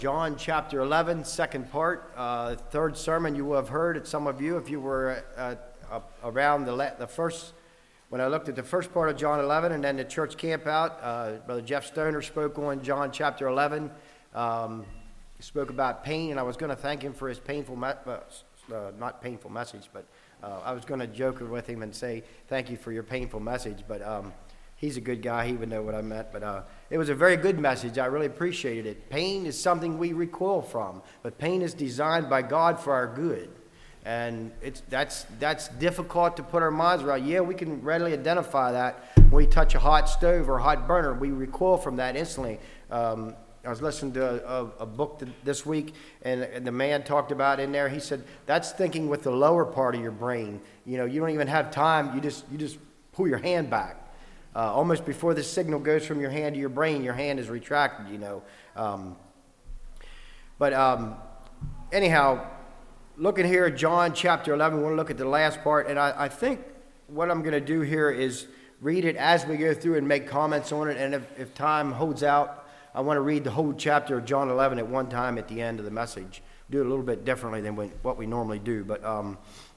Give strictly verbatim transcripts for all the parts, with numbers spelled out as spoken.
John chapter eleven, second part, uh, third sermon you will have heard at some of you if you were uh, uh, around the, the first, when I looked at the first part of John eleven and then the church camp out. Uh, Brother Jeff Stoner spoke on John chapter eleven. Um, he spoke about pain, and I was going to thank him for his painful, me- uh, uh, not painful message, but uh, I was going to joke with him and say thank you for your painful message, but um, he's a good guy. He would know what I meant, but uh, it was a very good message. I really appreciated it. Pain is something we recoil from, but pain is designed by God for our good. And it's that's that's difficult to put our minds around. Yeah, we can readily identify that when we touch a hot stove or a hot burner. We recoil from that instantly. Um, I was listening to a, a book th- this week, and, and the man talked about in there. He said that's thinking with the lower part of your brain. You know, you don't even have time. You just you just pull your hand back. Uh, almost before the signal goes from your hand to your brain, your hand is retracted, you know. Um, but um, anyhow, looking here at John chapter eleven, we want to look at the last part. And I, I think what I'm going to do here is read it as we go through and make comments on it. And if, if time holds out, I want to read the whole chapter of John eleven at one time at the end of the message. Do it a little bit differently than we, what we normally do. But... Um,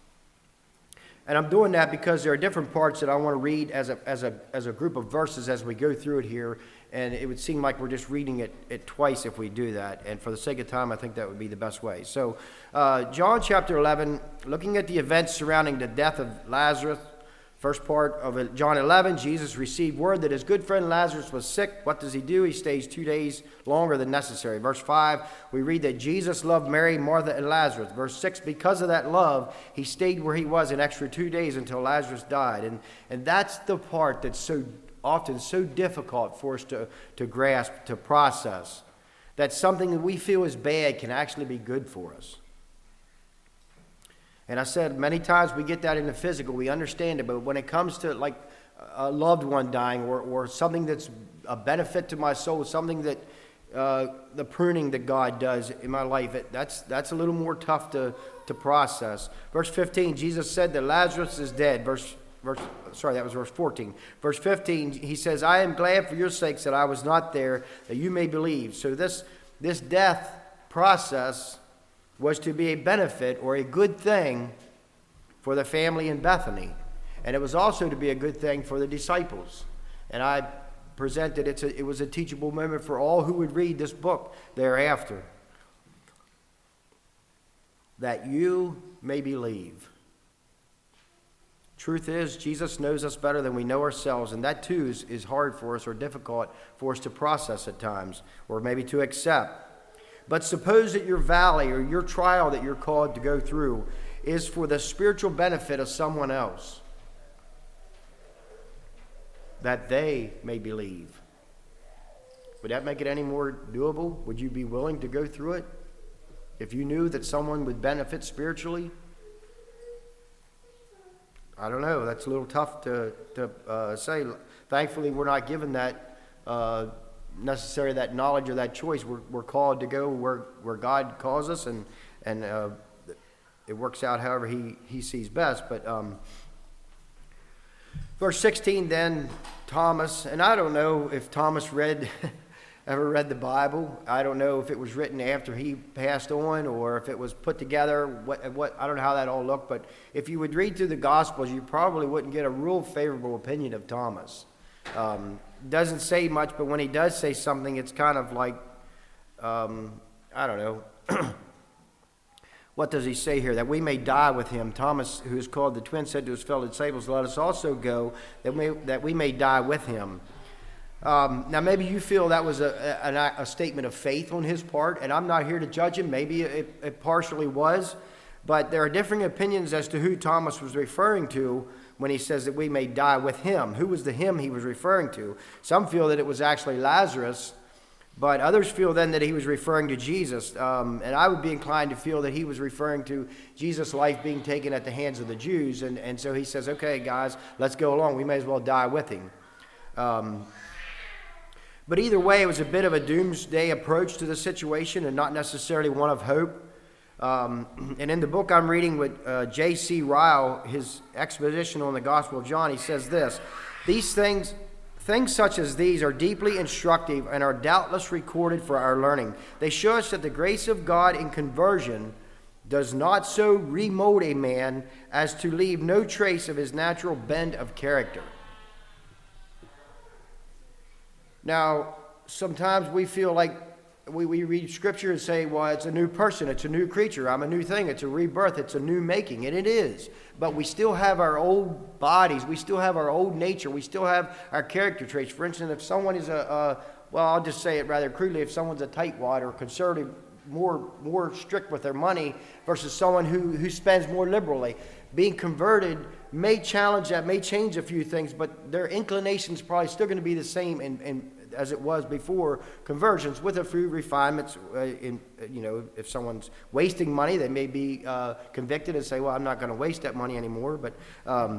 And I'm doing that because there are different parts that I want to read as a as a as a group of verses as we go through it here, and it would seem like we're just reading it, it twice if we do that. And for the sake of time, I think that would be the best way. So, uh, John chapter eleven, looking at the events surrounding the death of Lazarus. First part of John eleven, Jesus received word that his good friend Lazarus was sick. What does he do? He stays two days longer than necessary. Verse five, we read that Jesus loved Mary, Martha, and Lazarus. Verse six, because of that love, he stayed where he was an extra two days until Lazarus died. And, and that's the part that's so often so difficult for us to, to grasp, to process, that something that we feel is bad can actually be good for us. And I said many times we get that in the physical, we understand it, but when it comes to like a loved one dying or, or something that's a benefit to my soul, something that uh, the pruning that God does in my life, it, that's that's a little more tough to, to process. Verse fifteen, Jesus said that Lazarus is dead. Verse, verse sorry, that was verse fourteen. Verse fifteen, he says, I am glad for your sakes that I was not there, that you may believe. So this this death process was to be a benefit or a good thing for the family in Bethany. And it was also to be a good thing for the disciples. And I presented it's a, it was a teachable moment for all who would read this book thereafter. That you may believe. Truth is, Jesus knows us better than we know ourselves, and that too is, is hard for us or difficult for us to process at times, or maybe to accept. But suppose that your valley or your trial that you're called to go through is for the spiritual benefit of someone else, that they may believe. Would that make it any more doable? Would you be willing to go through it if you knew that someone would benefit spiritually? I don't know. That's a little tough to, to uh, say. Thankfully, we're not given that uh necessary that knowledge or that choice. We're, we're called to go where, where God calls us, and and uh, it works out however he, he sees best. But um, verse sixteen, then Thomas, and I don't know if Thomas read ever read the Bible. I don't know if it was written after he passed on or if it was put together. What what I don't know how that all looked, but if you would read through the Gospels, you probably wouldn't get a real favorable opinion of Thomas. Um, doesn't say much, but when he does say something, it's kind of like, um, I don't know. What does he say here? That we may die with him. Thomas, who is called the twin, said to his fellow disciples, let us also go, that we, that we may die with him. Um, now, maybe you feel that was a, a, a statement of faith on his part, and I'm not here to judge him. Maybe it, it partially was, but there are differing opinions as to who Thomas was referring to when he says that we may die with him. Who was the him he was referring to? Some feel that it was actually Lazarus, but others feel then that he was referring to Jesus. Um, and I would be inclined to feel that he was referring to Jesus' life being taken at the hands of the Jews. And, and so he says, okay, guys, let's go along. We may as well die with him. Um, but either way, it was a bit of a doomsday approach to the situation and not necessarily one of hope. Um, and in the book I'm reading with uh, J C Ryle, his exposition on the Gospel of John, he says this, these things Things such as these are deeply instructive and are doubtless recorded for our learning. They show us that the grace of God in conversion does not so remold a man as to leave no trace of his natural bent of character. Now, sometimes we feel like we, we read Scripture and say, well, it's a new person, it's a new creature, I'm a new thing, it's a rebirth, it's a new making, and it is. But we still have our old bodies, we still have our old nature, we still have our character traits. For instance, if someone is a, a well, I'll just say it rather crudely, if someone's a tightwad or conservative, more more strict with their money versus someone who, who spends more liberally, being converted may challenge that, may change a few things, but their inclinations probably still going to be the same in, in, as it was before conversions, with a few refinements. Uh, in you know, if someone's wasting money, they may be uh, convicted and say, well, I'm not going to waste that money anymore. But um,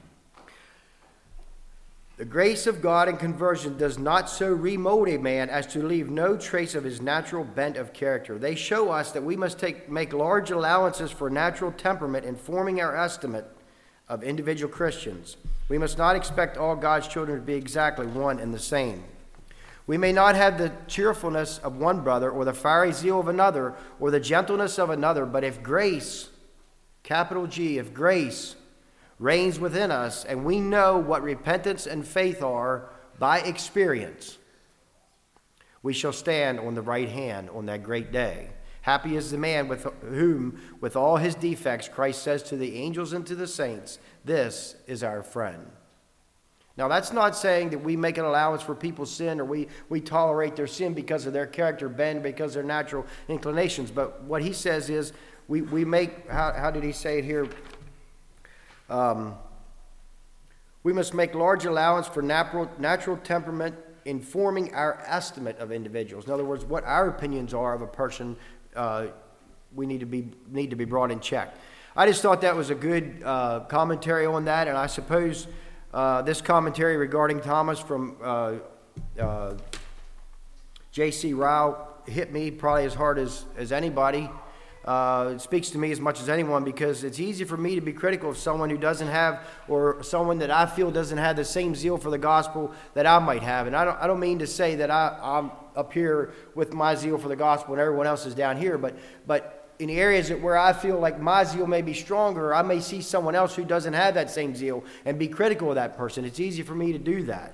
the grace of God in conversion does not so remold a man as to leave no trace of his natural bent of character. They show us that we must take make large allowances for natural temperament in forming our estimate of individual Christians. We must not expect all God's children to be exactly one and the same. We may not have the cheerfulness of one brother or the fiery zeal of another or the gentleness of another, but if grace, capital G, if grace reigns within us and we know what repentance and faith are by experience, we shall stand on the right hand on that great day. Happy is the man with whom, with all his defects, Christ says to the angels and to the saints, this is our friend. Now, that's not saying that we make an allowance for people's sin or we, we tolerate their sin because of their character bend, because of their natural inclinations. But what he says is we, we make, how, how did he say it here? Um, we must make large allowance for natural, natural temperament in forming our estimate of individuals. In other words, what our opinions are of a person, uh, we need to be need to be brought in check. I just thought that was a good uh, commentary on that, and I suppose uh, this commentary regarding Thomas from uh, uh, J C Ryle hit me probably as hard as, as anybody. Uh, it speaks to me as much as anyone, because it's easy for me to be critical of someone who doesn't have, or someone that I feel doesn't have the same zeal for the gospel that I might have. And I don't, I don't mean to say that I, I'm up here with my zeal for the gospel and everyone else is down here, but but in the areas that where I feel like my zeal may be stronger, I may see someone else who doesn't have that same zeal and be critical of that person. It's easy for me to do that.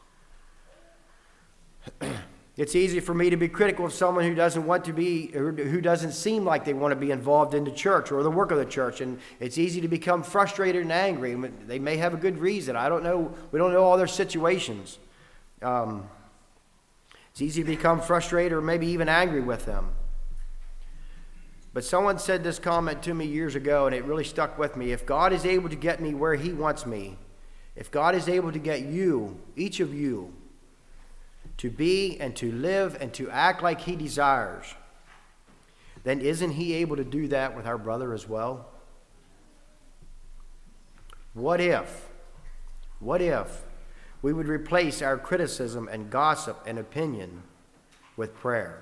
It's easy for me to be critical of someone who doesn't want to be, or who doesn't seem like they want to be involved in the church or the work of the church. And it's easy to become frustrated and angry. They may have a good reason. I don't know. We don't know all their situations. Um, it's easy to become frustrated or maybe even angry with them. But someone said this comment to me years ago, and it really stuck with me. If God is able to get me where he wants me, if God is able to get you, each of you, to be and to live and to act like he desires, then isn't he able to do that with our brother as well? What if, what if we would replace our criticism and gossip and opinion with prayer?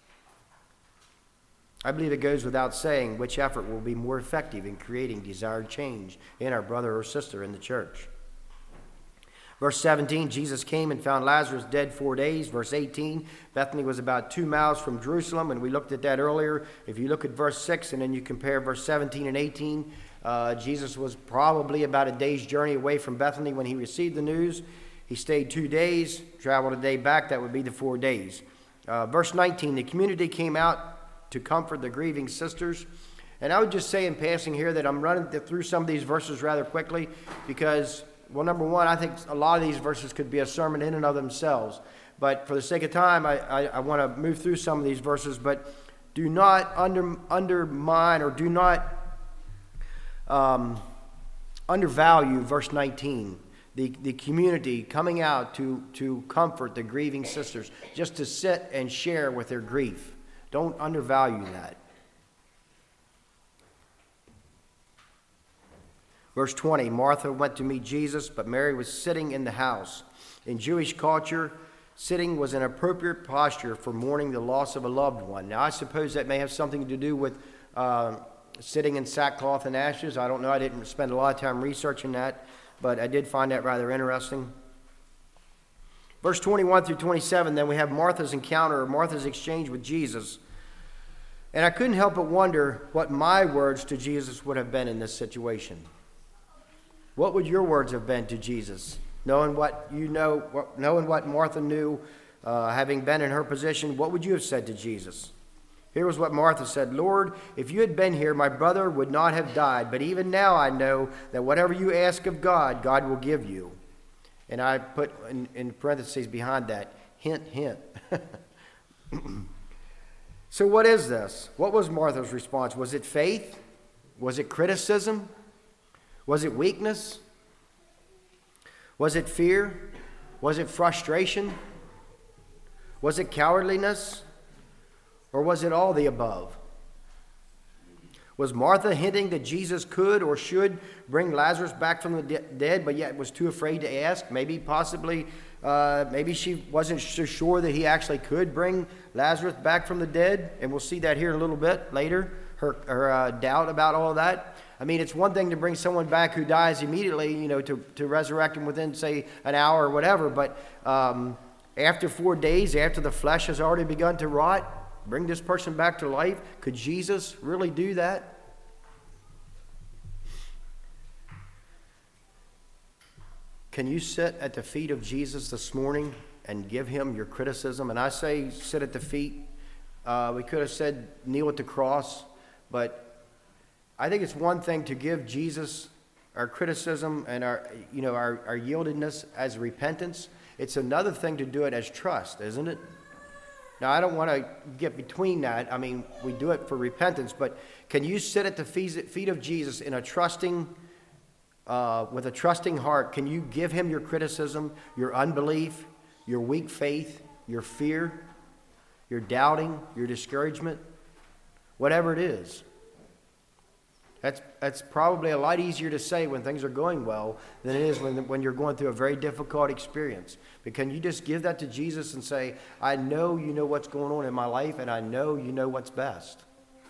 I believe it goes without saying which effort will be more effective in creating desired change in our brother or sister in the church. Verse seventeen, Jesus came and found Lazarus dead four days. Verse eighteen, Bethany was about two miles from Jerusalem, and we looked at that earlier. If you look at verse six and then you compare verse seventeen and eighteen, uh, Jesus was probably about a day's journey away from Bethany when he received the news. He stayed two days, traveled a day back. That would be the four days. Uh, verse nineteen, the community came out to comfort the grieving sisters. And I would just say in passing here that I'm running through some of these verses rather quickly because, well, number one, I think a lot of these verses could be a sermon in and of themselves. But for the sake of time, I, I, I want to move through some of these verses. But do not under, undermine or do not um, undervalue verse nineteen. The, the community coming out to, to comfort the grieving sisters, just to sit and share with their grief. Don't undervalue that. Verse twenty, Martha went to meet Jesus, but Mary was sitting in the house. In Jewish culture, sitting was an appropriate posture for mourning the loss of a loved one. Now, I suppose that may have something to do with uh, sitting in sackcloth and ashes. I don't know. I didn't spend a lot of time researching that, but I did find that rather interesting. Verse twenty-one through twenty-seven, then we have Martha's encounter, or Martha's exchange with Jesus. And I couldn't help but wonder what my words to Jesus would have been in this situation. What would your words have been to Jesus? Knowing what you know, what, knowing what Martha knew, uh, having been in her position, what would you have said to Jesus? Here was what Martha said, Lord, if you had been here, my brother would not have died. But even now I know that whatever you ask of God, God will give you. And I put in, in parentheses behind that, hint, hint. So what is this? What was Martha's response? Was it faith? Was it criticism? Was it weakness? Was it fear? Was it frustration? Was it cowardliness? Or was it all the above? Was Martha hinting that Jesus could or should bring Lazarus back from the de- dead, but yet was too afraid to ask? Maybe, possibly, uh, maybe she wasn't so sure that he actually could bring Lazarus back from the dead. And we'll see that here in a little bit later, her, her uh, doubt about all of that. I mean, it's one thing to bring someone back who dies immediately, you know, to, to resurrect him within, say, an hour or whatever. But um, after four days, after the flesh has already begun to rot, bring this person back to life? Could Jesus really do that? Can you sit at the feet of Jesus this morning and give him your criticism? And I say sit at the feet. Uh, we could have said kneel at the cross, but I think it's one thing to give Jesus our criticism and our, you know, our, our yieldedness as repentance. It's another thing to do it as trust, isn't it? Now, I don't want to get between that. I mean, we do it for repentance, but can you sit at the feet of Jesus in a trusting, uh, with a trusting heart? Can you give him your criticism, your unbelief, your weak faith, your fear, your doubting, your discouragement, whatever it is? That's that's probably a lot easier to say when things are going well than it is when, when you're going through a very difficult experience. But can you just give that to Jesus and say, I know you know what's going on in my life, and I know you know what's best.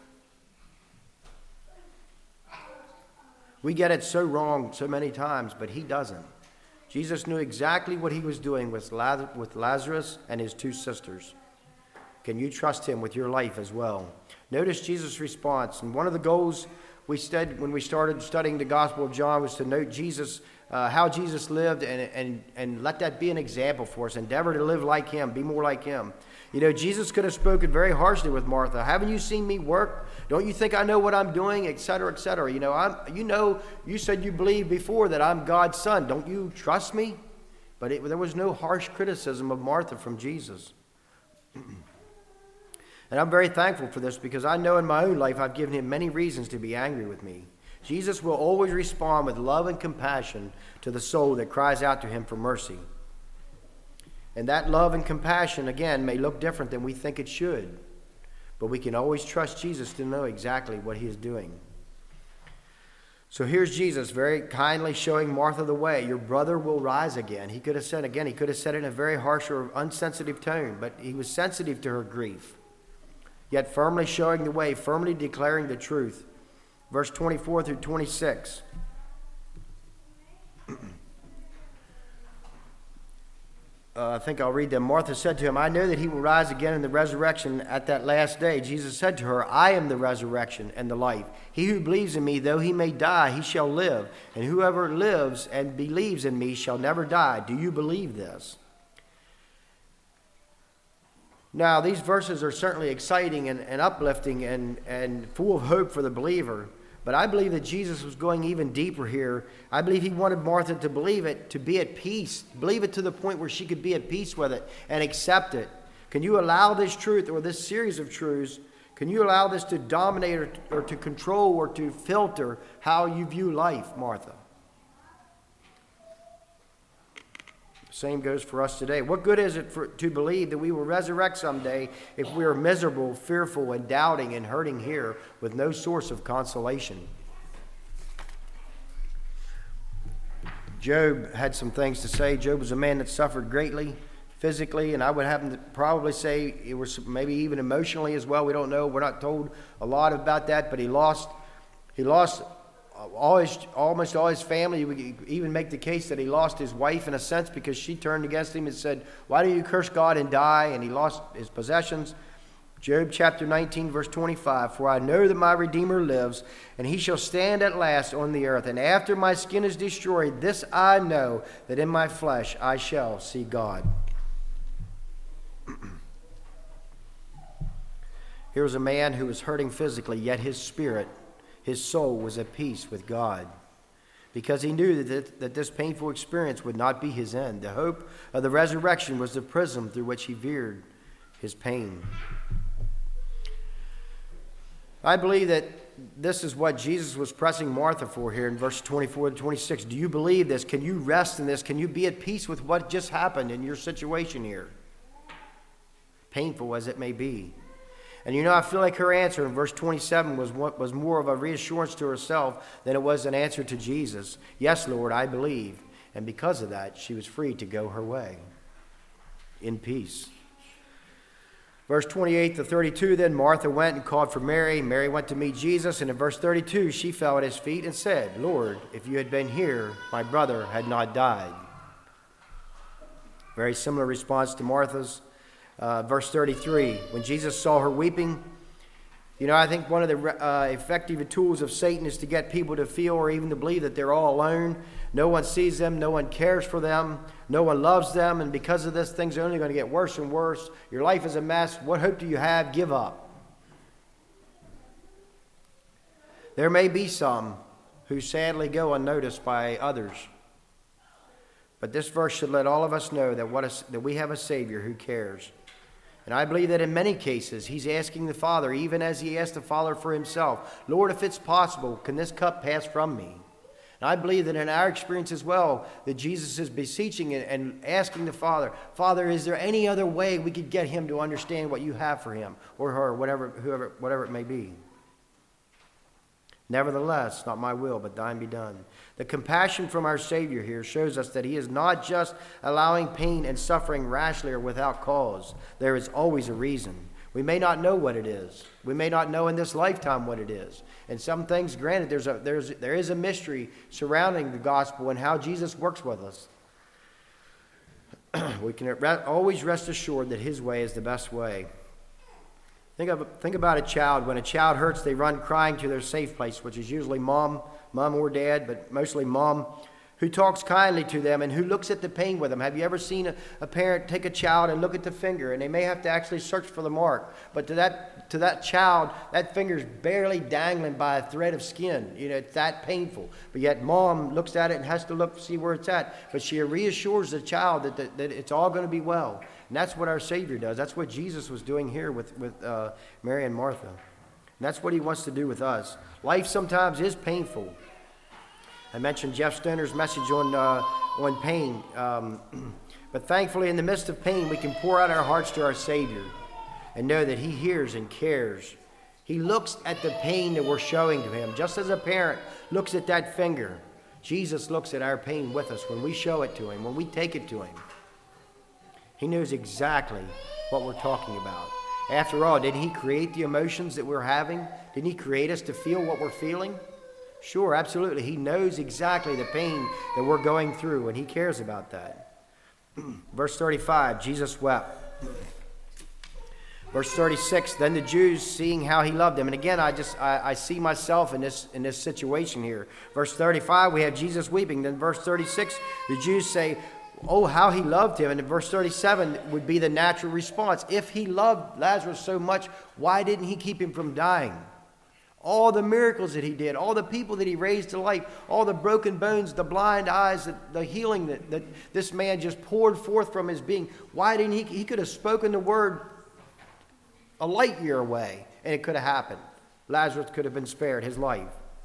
We get it so wrong so many times, but he doesn't. Jesus knew exactly what he was doing with Lazarus and his two sisters. Can you trust him with your life as well? Notice Jesus' response. And one of the goals we studied when we started studying the Gospel of John was to note Jesus, uh, how Jesus lived, and, and, and let that be an example for us. Endeavor to live like him, be more like him. You know, Jesus could have spoken very harshly with Martha. Haven't you seen me work? Don't you think I know what I'm doing? Et cetera, et cetera. You know, I'm, you know, you said you believe before that I'm God's son. Don't you trust me? But it, there was no harsh criticism of Martha from Jesus. And I'm very thankful for this because I know in my own life I've given him many reasons to be angry with me. Jesus will always respond with love and compassion to the soul that cries out to him for mercy. And that love and compassion, again, may look different than we think it should. But we can always trust Jesus to know exactly what he is doing. So here's Jesus very kindly showing Martha the way. Your brother will rise again. He could have said, again, he could have said it in a very harsh or unsensitive tone, but he was sensitive to her grief. Yet firmly showing the way, firmly declaring the truth. Verse twenty-four through twenty-six. uh, I think I'll read them. Martha said to him, I know that he will rise again in the resurrection at that last day. Jesus said to her, I am the resurrection and the life. He who believes in me, though he may die, he shall live. And whoever lives and believes in me shall never die. Do you believe this? Now, these verses are certainly exciting and, and uplifting and, and full of hope for the believer. But I believe that Jesus was going even deeper here. I believe he wanted Martha to believe it, to be at peace, believe it to the point where she could be at peace with it and accept it. Can you allow this truth or this series of truths, can you allow this to dominate or to, or to control or to filter how you view life, Martha? Same goes for us today. What good is it for, to believe that we will resurrect someday if we are miserable, fearful, and doubting and hurting here with no source of consolation? Job had some things to say. Job was a man that suffered greatly physically, and I would have to probably say it was maybe even emotionally as well. We don't know. We're not told a lot about that, but he lost, he lost all his, almost all his family. We could even make the case that he lost his wife in a sense because she turned against him and said, "Why do you curse God and die?" And he lost his possessions. Job chapter nineteen, verse twenty-five, "For I know that my Redeemer lives, and he shall stand at last on the earth. And after my skin is destroyed, this I know, that in my flesh I shall see God." Here was a man who was hurting physically, yet his spirit, his soul was at peace with God, because he knew that, that this painful experience would not be his end. The hope of the resurrection was the prism through which he viewed his pain. I believe that this is what Jesus was pressing Martha for here in verse twenty-four to twenty-six. Do you believe this? Can you rest in this? Can you be at peace with what just happened in your situation here? Painful as it may be. And you know, I feel like her answer in verse twenty-seven was what was more of a reassurance to herself than it was an answer to Jesus. "Yes, Lord, I believe." And because of that, she was free to go her way in peace. Verse twenty-eight to thirty-two, then Martha went and called for Mary. Mary went to meet Jesus, and in verse thirty-two, she fell at his feet and said, "Lord, if you had been here, my brother had not died." Very similar response to Martha's. Uh, verse thirty-three, when Jesus saw her weeping, you know, I think one of the uh, effective tools of Satan is to get people to feel or even to believe that they're all alone. No one sees them. No one cares for them. No one loves them. And because of this, things are only going to get worse and worse. Your life is a mess. What hope do you have? Give up. There may be some who sadly go unnoticed by others. But this verse should let all of us know that, what a, that we have a Savior who cares. And I believe that in many cases, he's asking the Father, even as he asked the Father for himself, "Lord, if it's possible, can this cup pass from me?" And I believe that in our experience as well, that Jesus is beseeching and asking the Father, "Father, is there any other way we could get him to understand what you have for him or her, whatever, whoever, whatever it may be? Nevertheless, not my will, but thine be done." The compassion from our Savior here shows us that he is not just allowing pain and suffering rashly or without cause. There is always a reason. We may not know what it is. We may not know in this lifetime what it is. And some things, granted, there's a, there's, there is a mystery surrounding the gospel and how Jesus works with us. We can re- always rest assured that his way is the best way. Think of, think about a child. When a child hurts, they run crying to their safe place, which is usually mom, mom or dad, but mostly mom, who talks kindly to them and who looks at the pain with them. Have you ever seen a, a parent take a child and look at the finger, and they may have to actually search for the mark, but to that to that child, that finger's barely dangling by a thread of skin. You know, it's that painful. But yet mom looks at it and has to look see where it's at, but she reassures the child that, that, that it's all going to be well. And that's what our Savior does. That's what Jesus was doing here with, with uh, Mary and Martha. And that's what he wants to do with us. Life sometimes is painful. I mentioned Jeff Stoner's message on uh, on pain. Um, but thankfully, in the midst of pain, we can pour out our hearts to our Savior and know that he hears and cares. He looks at the pain that we're showing to him. Just as a parent looks at that finger, Jesus looks at our pain with us when we show it to him, when we take it to him. He knows exactly what we're talking about. After all, didn't he create the emotions that we're having? Didn't he create us to feel what we're feeling? Sure, absolutely. He knows exactly the pain that we're going through, and he cares about that. Verse thirty-five, Jesus wept. Verse thirty-six, then the Jews, seeing how he loved them. And again, I just I, I see myself in this in this situation here. Verse thirty-five, we have Jesus weeping. Then verse thirty-six, the Jews say, "Oh, how he loved him." And in verse thirty-seven would be the natural response. If he loved Lazarus so much, why didn't he keep him from dying? All the miracles that he did, all the people that he raised to life, all the broken bones, the blind eyes, the, the healing that, that this man just poured forth from his being. Why didn't he? He could have spoken the word a light year away, and it could have happened. Lazarus could have been spared his life.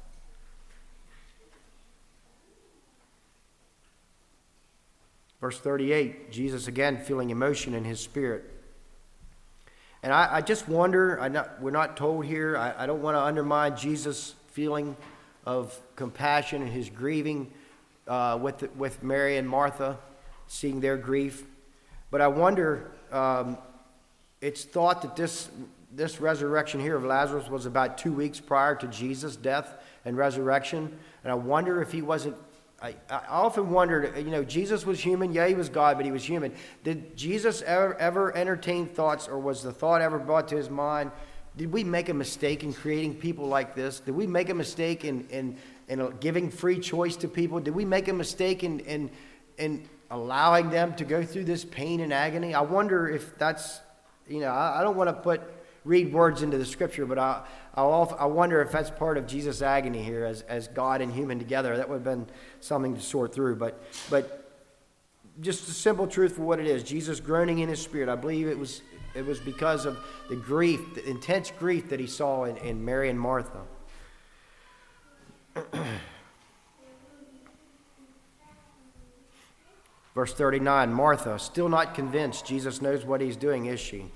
Verse thirty-eight, Jesus again feeling emotion in his spirit. And I, I just wonder, I not, we're not told here, I, I don't want to undermine Jesus' feeling of compassion and his grieving uh, with, with Mary and Martha, seeing their grief. But I wonder, um, it's thought that this this resurrection here of Lazarus was about two weeks prior to Jesus' death and resurrection. And I wonder if he wasn't, I, I often wondered, you know, Jesus was human. Yeah, he was God, but he was human. Did Jesus ever, ever entertain thoughts, or was the thought ever brought to his mind, did we make a mistake in creating people like this? Did we make a mistake in, in, in giving free choice to people? Did we make a mistake in, in, in allowing them to go through this pain and agony? I wonder if that's, you know, I, I don't want to put read words into the scripture, but I I, I wonder if that's part of Jesus' agony here as, as God and human together. That would have been something to sort through. But but just the simple truth for what it is, Jesus groaning in his spirit. I believe it was it was because of the grief, the intense grief that he saw in, in Mary and Martha. Verse thirty-nine, Martha, still not convinced Jesus knows what he's doing, is she?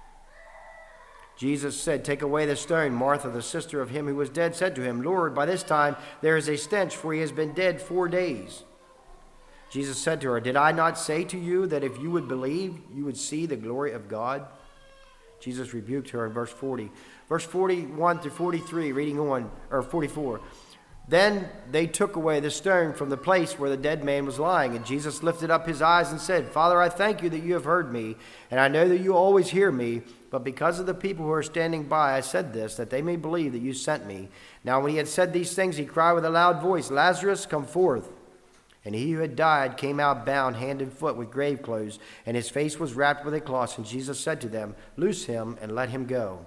Jesus said, take away the stone. Martha, the sister of him who was dead, said to him, Lord, by this time there is a stench, for he has been dead four days. Jesus said to her, did I not say to you that if you would believe, you would see the glory of God? Jesus rebuked her in verse forty. Verse forty-one through forty-three, reading on, or forty-four. Then they took away the stone from the place where the dead man was lying. And Jesus lifted up his eyes and said, Father, I thank you that you have heard me, and I know that you always hear me. But because of the people who are standing by, I said this, that they may believe that you sent me. Now when he had said these things, he cried with a loud voice, Lazarus, come forth. And he who had died came out bound hand and foot with grave clothes, and his face was wrapped with a cloth. And Jesus said to them, loose him and let him go.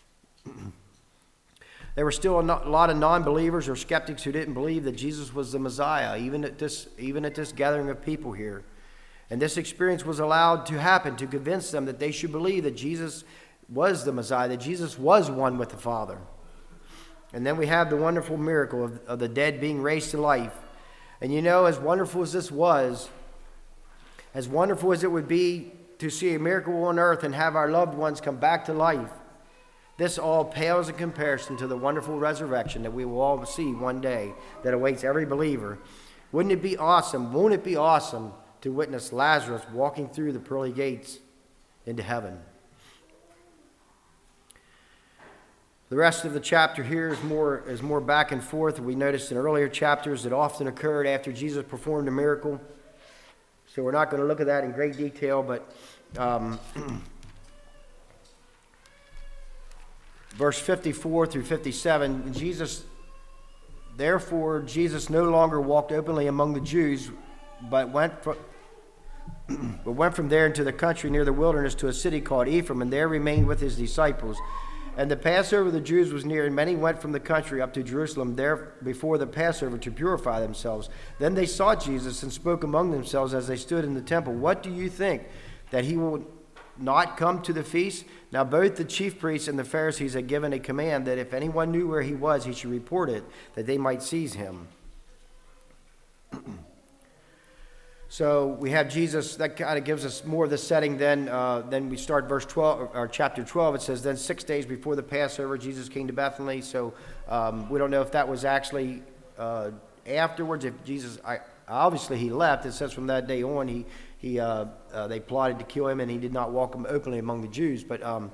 There were still a lot of non-believers or skeptics who didn't believe that Jesus was the Messiah, even at this, even at this gathering of people here. And this experience was allowed to happen to convince them that they should believe that Jesus was the Messiah, that Jesus was one with the Father. And then we have the wonderful miracle of, of the dead being raised to life. And you know, as wonderful as this was, as wonderful as it would be to see a miracle on earth and have our loved ones come back to life, this all pales in comparison to the wonderful resurrection that we will all see one day that awaits every believer. Wouldn't it be awesome? Won't it be awesome to witness Lazarus walking through the pearly gates into heaven? The rest of the chapter here is more, is more back and forth. We noticed in earlier chapters that often occurred after Jesus performed a miracle. So we're not going to look at that in great detail, but um, verse fifty-four through fifty-seven, Jesus, therefore Jesus no longer walked openly among the Jews, but went from, but went from there into the country near the wilderness to a city called Ephraim, and there remained with his disciples. And the Passover of the Jews was near, and many went from the country up to Jerusalem there before the Passover to purify themselves. Then they sought Jesus and spoke among themselves as they stood in the temple, what do you think, that he will not come to the feast? Now both the chief priests and the Pharisees had given a command that if anyone knew where he was, he should report it, that they might seize him. So we have Jesus. That kind of gives us more of the setting. Then, uh, then we start verse twelve, or chapter twelve. It says, "Then six days before the Passover, Jesus came to Bethany." So um, we don't know if that was actually uh, afterwards. If Jesus, I, obviously he left. It says from that day on, he he uh, uh, they plotted to kill him, and he did not walk him openly among the Jews. But um,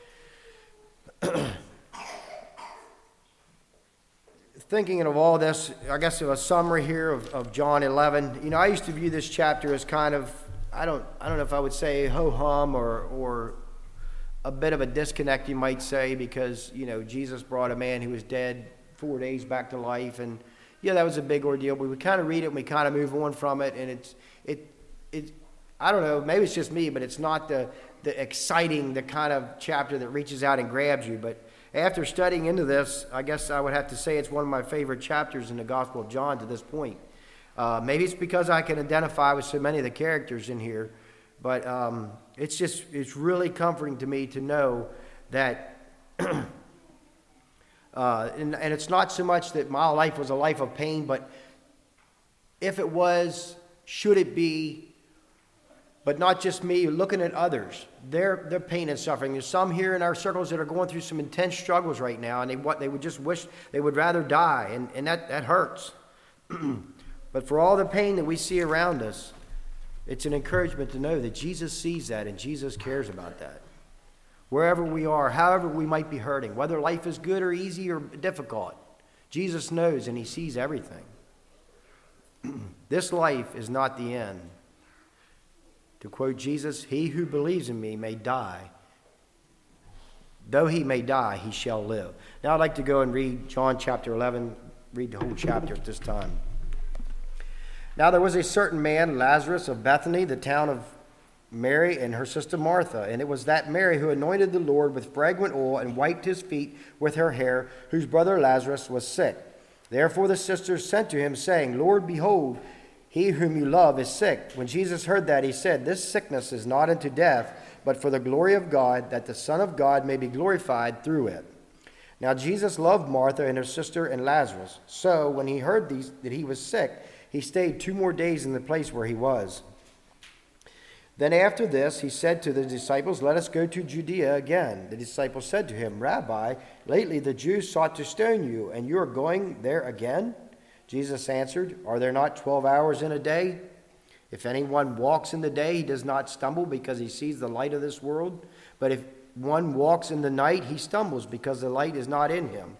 thinking of all this, I guess a summary here of, of John eleven. You know, I used to view this chapter as kind of, I don't, I don't know if I would say ho-hum or or a bit of a disconnect, you might say, because you know Jesus brought a man who was dead four days back to life, and yeah, that was a big ordeal. But we kind of read it and we kind of move on from it, and it's it it. I don't know, maybe it's just me, but it's not the the exciting, the kind of chapter that reaches out and grabs you, but. After studying into this, I guess I would have to say it's one of my favorite chapters in the Gospel of John to this point. Uh, maybe it's because I can identify with so many of the characters in here, but um, it's just, it's really comforting to me to know that, uh, and, and it's not so much that my life was a life of pain, but if it was, should it be? But not just me, looking at others, their their pain and suffering. There's some here in our circles that are going through some intense struggles right now, and they what they would just wish they would rather die, and, and that, that hurts. But for all the pain that we see around us, it's an encouragement to know that Jesus sees that and Jesus cares about that. Wherever we are, however we might be hurting, whether life is good or easy or difficult, Jesus knows and he sees everything. This life is not the end. To quote Jesus, he who believes in me may die. Though he may die, he shall live. Now I'd like to go and read John chapter eleven, read the whole chapter at this time. Now there was a certain man, Lazarus of Bethany, the town of Mary and her sister Martha. And it was that Mary who anointed the Lord with fragrant oil and wiped his feet with her hair, whose brother Lazarus was sick. Therefore the sisters sent to him, saying, Lord, behold, he whom you love is sick. When Jesus heard that, he said, This sickness is not unto death, but for the glory of God, that the Son of God may be glorified through it. Now Jesus loved Martha and her sister and Lazarus. So when he heard these, that he was sick, he stayed two more days in the place where he was. Then after this, he said to the disciples, Let us go to Judea again. The disciples said to him, Rabbi, lately the Jews sought to stone you, and you are going there again? Jesus answered, Are there not twelve hours in a day? If anyone walks in the day, he does not stumble because he sees the light of this world. But if one walks in the night, he stumbles because the light is not in him.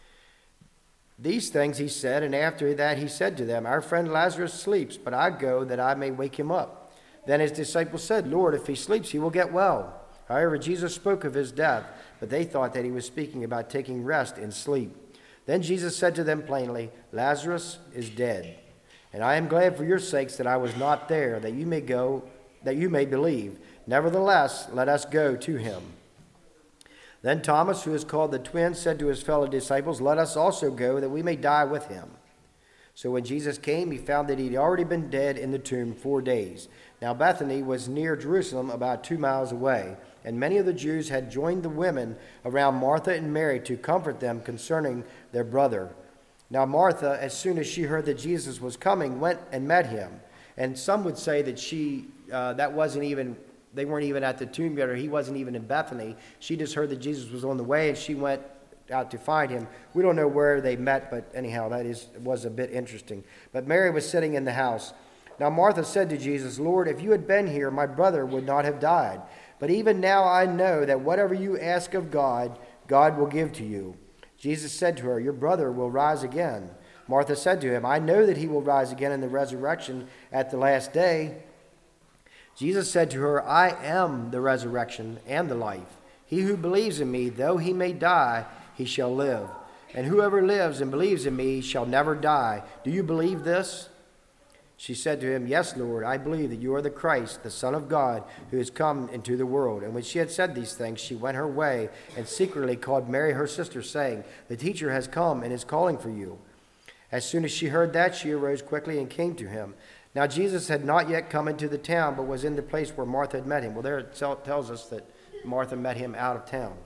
These things he said, and after that he said to them, Our friend Lazarus sleeps, but I go that I may wake him up. Then his disciples said, Lord, if he sleeps, he will get well. However, Jesus spoke of his death, but they thought that he was speaking about taking rest in sleep. Then Jesus said to them plainly, Lazarus is dead, and I am glad for your sakes that I was not there, that you may go, that you may believe. Nevertheless, let us go to him. Then Thomas, who is called the twin, said to his fellow disciples, Let us also go, that we may die with him. So when Jesus came, he found that he had already been dead in the tomb four days. Now Bethany was near Jerusalem, about two miles away, and many of the Jews had joined the women around Martha and Mary to comfort them concerning their brother. Now Martha, as soon as she heard that Jesus was coming, went and met him. And some would say that she, uh, that wasn't even, they weren't even at the tomb yet, or he wasn't even in Bethany. She just heard that Jesus was on the way, and she went out to find him. We don't know where they met, but anyhow, that is was a bit interesting. But Mary was sitting in the house. Now Martha said to Jesus, Lord, if you had been here, my brother would not have died. But even now I know that whatever you ask of God, God will give to you. Jesus said to her, Your brother will rise again. Martha said to him, I know that he will rise again in the resurrection at the last day. Jesus said to her, I am the resurrection and the life. He who believes in me, though he may die, he shall live. And whoever lives and believes in me shall never die. Do you believe this? She said to him, Yes, Lord, I believe that you are the Christ, the Son of God, who has come into the world. And when she had said these things, she went her way and secretly called Mary her sister, saying, The teacher has come and is calling for you. As soon as she heard that, she arose quickly and came to him. Now Jesus had not yet come into the town, but was in the place where Martha had met him. Well, there it tells us that Martha met him out of town.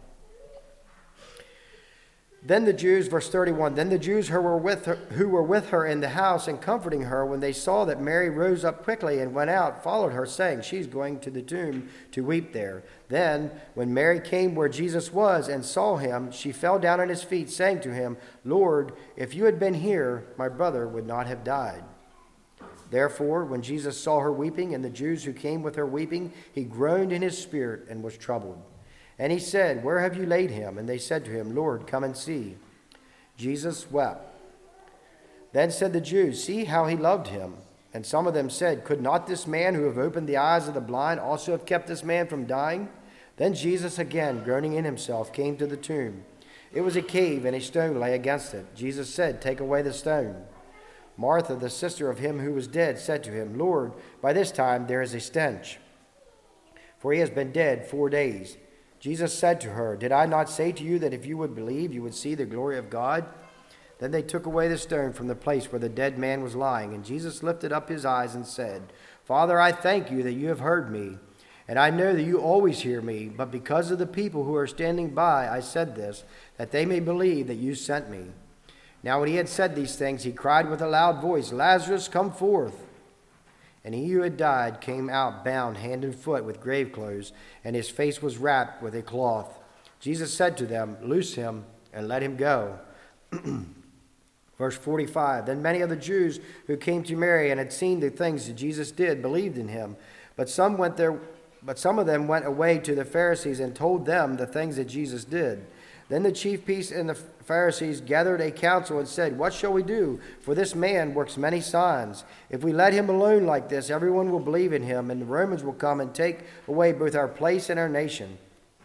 Then the Jews, verse thirty-one, then the Jews who were with her, who were with her in the house and comforting her, when they saw that Mary rose up quickly and went out, followed her, saying, She's going to the tomb to weep there. Then, when Mary came where Jesus was and saw him, she fell down at his feet, saying to him, Lord, if you had been here, my brother would not have died. Therefore, when Jesus saw her weeping, and the Jews who came with her weeping, he groaned in his spirit and was troubled. And he said, Where have you laid him? And they said to him, Lord, come and see. Jesus wept. Then said the Jews, See how he loved him. And some of them said, Could not this man who have opened the eyes of the blind also have kept this man from dying? Then Jesus, again groaning in himself, came to the tomb. It was a cave, and a stone lay against it. Jesus said, Take away the stone. Martha, the sister of him who was dead, said to him, Lord, by this time there is a stench, for he has been dead four days. Jesus said to her, Did I not say to you that if you would believe, you would see the glory of God? Then they took away the stone from the place where the dead man was lying. And Jesus lifted up his eyes and said, Father, I thank you that you have heard me. And I know that you always hear me. But because of the people who are standing by, I said this, that they may believe that you sent me. Now when he had said these things, he cried with a loud voice, Lazarus, come forth. And he who had died came out bound hand and foot with grave clothes, and his face was wrapped with a cloth. Jesus said to them, Loose him and let him go. Verse forty-five, Then many of the Jews who came to Mary and had seen the things that Jesus did believed in him. But some went their but some of them went away to the Pharisees and told them the things that Jesus did. Then the chief priests and the Pharisees gathered a council and said, "What shall we do? For this man works many signs. If we let him alone like this, everyone will believe in him, and the Romans will come and take away both our place and our nation."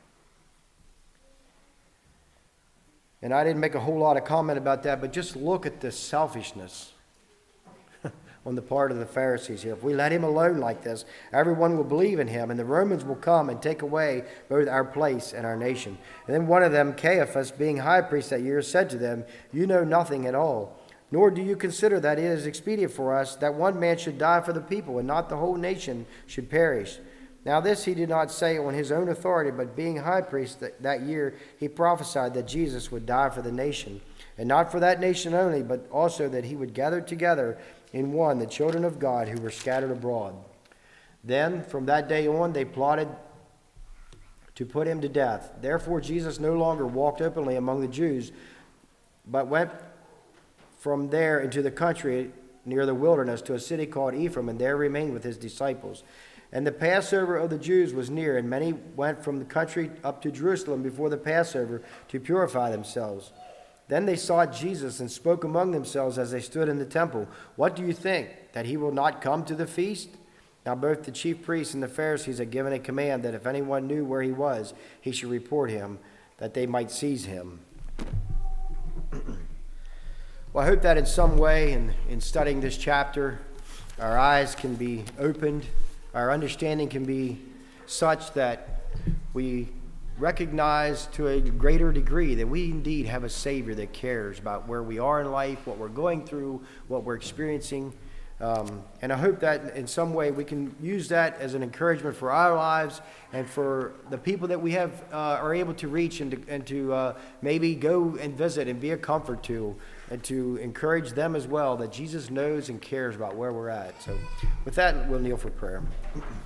And I didn't make a whole lot of comment about that, but just look at the selfishness on the part of the Pharisees here. If we let him alone like this, everyone will believe in him, and the Romans will come and take away both our place and our nation. And then one of them, Caiaphas, being high priest that year, said to them, "You know nothing at all, nor do you consider that it is expedient for us that one man should die for the people, and not the whole nation should perish." Now this he did not say on his own authority, but being high priest that, that year, he prophesied that Jesus would die for the nation, and not for that nation only, but also that he would gather together in one the children of God who were scattered abroad. Then from that day on they plotted to put him to death. Therefore Jesus no longer walked openly among the Jews, but went from there into the country near the wilderness to a city called Ephraim, and there remained with his disciples. And the Passover of the Jews was near, and many went from the country up to Jerusalem before the Passover to purify themselves. Then they sought Jesus and spoke among themselves as they stood in the temple, "What do you think, that he will not come to the feast?" Now both the chief priests and the Pharisees had given a command that if anyone knew where he was, he should report him, that they might seize him. Well, I hope that in some way, in, in studying this chapter, our eyes can be opened, our understanding can be such that we recognize to a greater degree that we indeed have a Savior that cares about where we are in life, what we're going through, what we're experiencing. Um, and I hope that in some way we can use that as an encouragement for our lives and for the people that we have uh, are able to reach and to, and to uh, maybe go and visit and be a comfort to, and to encourage them as well that Jesus knows and cares about where we're at. So with that, we'll kneel for prayer.